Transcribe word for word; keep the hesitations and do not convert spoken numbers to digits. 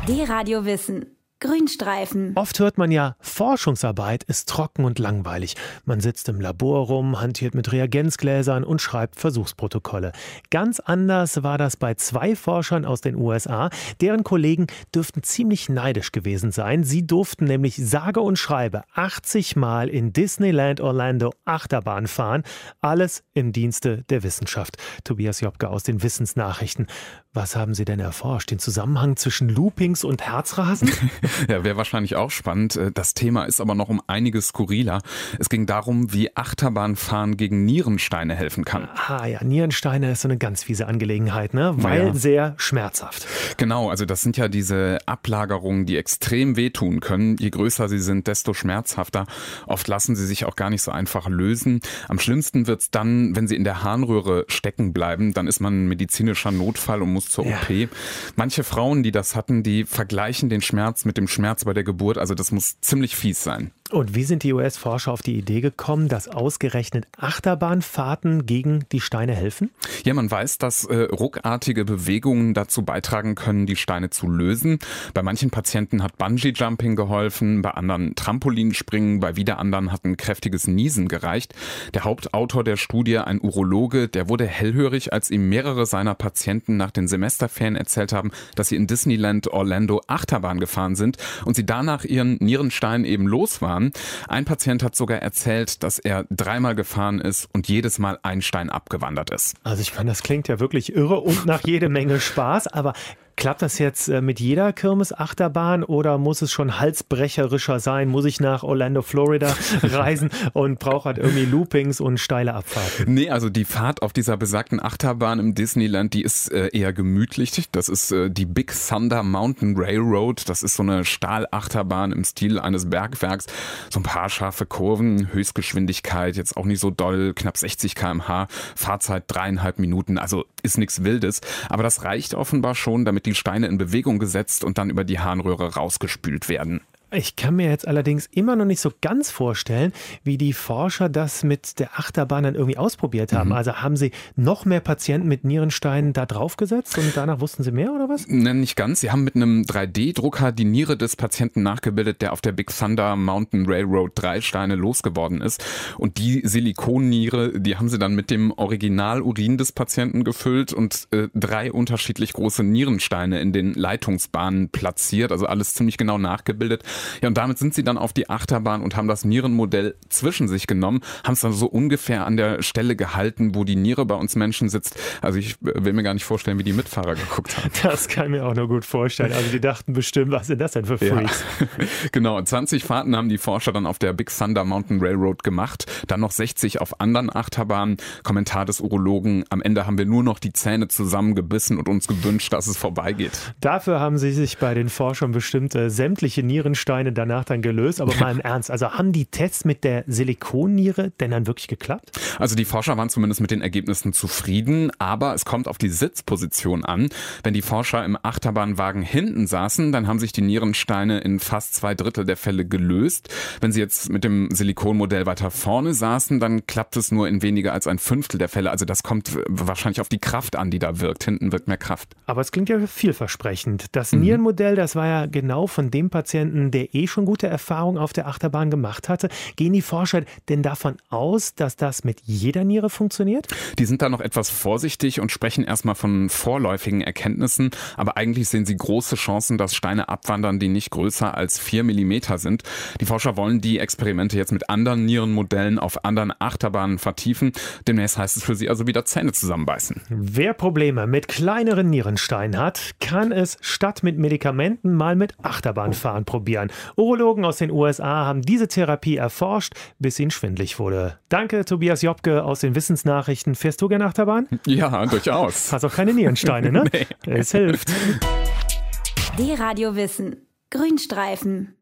D-Radio Wissen. Grünstreifen. Oft hört man ja, Forschungsarbeit ist trocken und langweilig. Man sitzt im Labor rum, hantiert mit Reagenzgläsern und schreibt Versuchsprotokolle. Ganz anders war das bei zwei Forschern aus den U S A. Deren Kollegen dürften ziemlich neidisch gewesen sein. Sie durften nämlich sage und schreibe achtzig Mal in Disneyland Orlando Achterbahn fahren. Alles im Dienste der Wissenschaft. Tobias Jobke aus den Wissensnachrichten. Was haben Sie denn erforscht? Den Zusammenhang zwischen Loopings und Herzrasen? Ja, wäre wahrscheinlich auch spannend. Das Thema ist aber noch um einiges skurriler. Es ging darum, wie Achterbahnfahren gegen Nierensteine helfen kann. Ah ja, Nierensteine ist so eine ganz fiese Angelegenheit, ne? Weil Ja. sehr schmerzhaft. Genau, also das sind ja diese Ablagerungen, die extrem wehtun können. Je größer sie sind, desto schmerzhafter. Oft lassen sie sich auch gar nicht so einfach lösen. Am schlimmsten wird's dann, wenn sie in der Harnröhre stecken bleiben. Dann ist man ein medizinischer Notfall und muss zur Ja. O P. Manche Frauen, die das hatten, die vergleichen den Schmerz mit dem Schmerz bei der Geburt. Also das muss ziemlich fies sein. Und wie sind die U S-Forscher auf die Idee gekommen, dass ausgerechnet Achterbahnfahrten gegen die Steine helfen? Ja, man weiß, dass äh, ruckartige Bewegungen dazu beitragen können, die Steine zu lösen. Bei manchen Patienten hat Bungee-Jumping geholfen, bei anderen Trampolinspringen, bei wieder anderen hat ein kräftiges Niesen gereicht. Der Hauptautor der Studie, ein Urologe, der wurde hellhörig, als ihm mehrere seiner Patienten nach den Semesterferien erzählt haben, dass sie in Disneyland Orlando Achterbahn gefahren sind und sie danach ihren Nierenstein eben los waren. Ein Patient hat sogar erzählt, dass er dreimal gefahren ist und jedes Mal ein Stein abgewandert ist. Also ich meine, das klingt ja wirklich irre und nach jede Menge Spaß, aber klappt das jetzt äh, mit jeder Kirmes-Achterbahn oder muss es schon halsbrecherischer sein? Muss ich nach Orlando, Florida reisen und brauche halt irgendwie Loopings und steile Abfahrten? Nee, also die Fahrt auf dieser besagten Achterbahn im Disneyland, die ist äh, eher gemütlich. Das ist äh, die Big Thunder Mountain Railroad. Das ist so eine Stahlachterbahn im Stil eines Bergwerks. So ein paar scharfe Kurven, Höchstgeschwindigkeit, jetzt auch nicht so doll, knapp sechzig Kilometer pro Stunde, Fahrzeit dreieinhalb Minuten. Also ist nichts Wildes. Aber das reicht offenbar schon, damit die Steine in Bewegung gesetzt und dann über die Harnröhre rausgespült werden. Ich kann mir jetzt allerdings immer noch nicht so ganz vorstellen, wie die Forscher das mit der Achterbahn dann irgendwie ausprobiert haben. Mhm. Also haben sie noch mehr Patienten mit Nierensteinen da draufgesetzt und danach wussten sie mehr oder was? Nein, nicht ganz. Sie haben mit einem drei D Drucker die Niere des Patienten nachgebildet, der auf der Big Thunder Mountain Railroad drei Steine losgeworden ist. Und die Silikonniere, die haben sie dann mit dem Originalurin des Patienten gefüllt und äh, drei unterschiedlich große Nierensteine in den Leitungsbahnen platziert. Also alles ziemlich genau nachgebildet. Ja, und damit sind sie dann auf die Achterbahn und haben das Nierenmodell zwischen sich genommen, haben es dann so ungefähr an der Stelle gehalten, wo die Niere bei uns Menschen sitzt. Also ich will mir gar nicht vorstellen, wie die Mitfahrer geguckt haben. Das kann ich mir auch nur gut vorstellen. Also die dachten bestimmt, was sind das denn für Freaks? Ja. Genau, zwanzig Fahrten haben die Forscher dann auf der Big Thunder Mountain Railroad gemacht, dann noch sechzig auf anderen Achterbahnen. Kommentar des Urologen, am Ende haben wir nur noch die Zähne zusammengebissen und uns gewünscht, dass es vorbeigeht. Dafür haben sie sich bei den Forschern bestimmt äh, sämtliche Nierensteine danach dann gelöst. Aber mal im Ernst, also haben die Tests mit der Silikonniere denn dann wirklich geklappt? Also die Forscher waren zumindest mit den Ergebnissen zufrieden, aber es kommt auf die Sitzposition an. Wenn die Forscher im Achterbahnwagen hinten saßen, dann haben sich die Nierensteine in fast zwei Drittel der Fälle gelöst. Wenn sie jetzt mit dem Silikonmodell weiter vorne saßen, dann klappt es nur in weniger als ein Fünftel der Fälle. Also das kommt wahrscheinlich auf die Kraft an, die da wirkt. Hinten wirkt mehr Kraft. Aber es klingt ja vielversprechend. Das Mhm. Nierenmodell, das war ja genau von dem Patienten, der eh schon gute Erfahrungen auf der Achterbahn gemacht hatte. Gehen die Forscher denn davon aus, dass das mit jeder Niere funktioniert? Die sind da noch etwas vorsichtig und sprechen erstmal von vorläufigen Erkenntnissen. Aber eigentlich sehen sie große Chancen, dass Steine abwandern, die nicht größer als vier Millimeter sind. Die Forscher wollen die Experimente jetzt mit anderen Nierenmodellen auf anderen Achterbahnen vertiefen. Demnächst heißt es für sie also wieder Zähne zusammenbeißen. Wer Probleme mit kleineren Nierensteinen hat, kann es statt mit Medikamenten mal mit Achterbahnfahren probieren. Urologen aus den U S A haben diese Therapie erforscht, bis ihnen schwindlig wurde. Danke, Tobias Jobke aus den Wissensnachrichten. Fährst du gerne Achterbahn? Ja, durchaus. Hast auch keine Nierensteine, ne? Nee. Es hilft. D-Radio Wissen. Grünstreifen.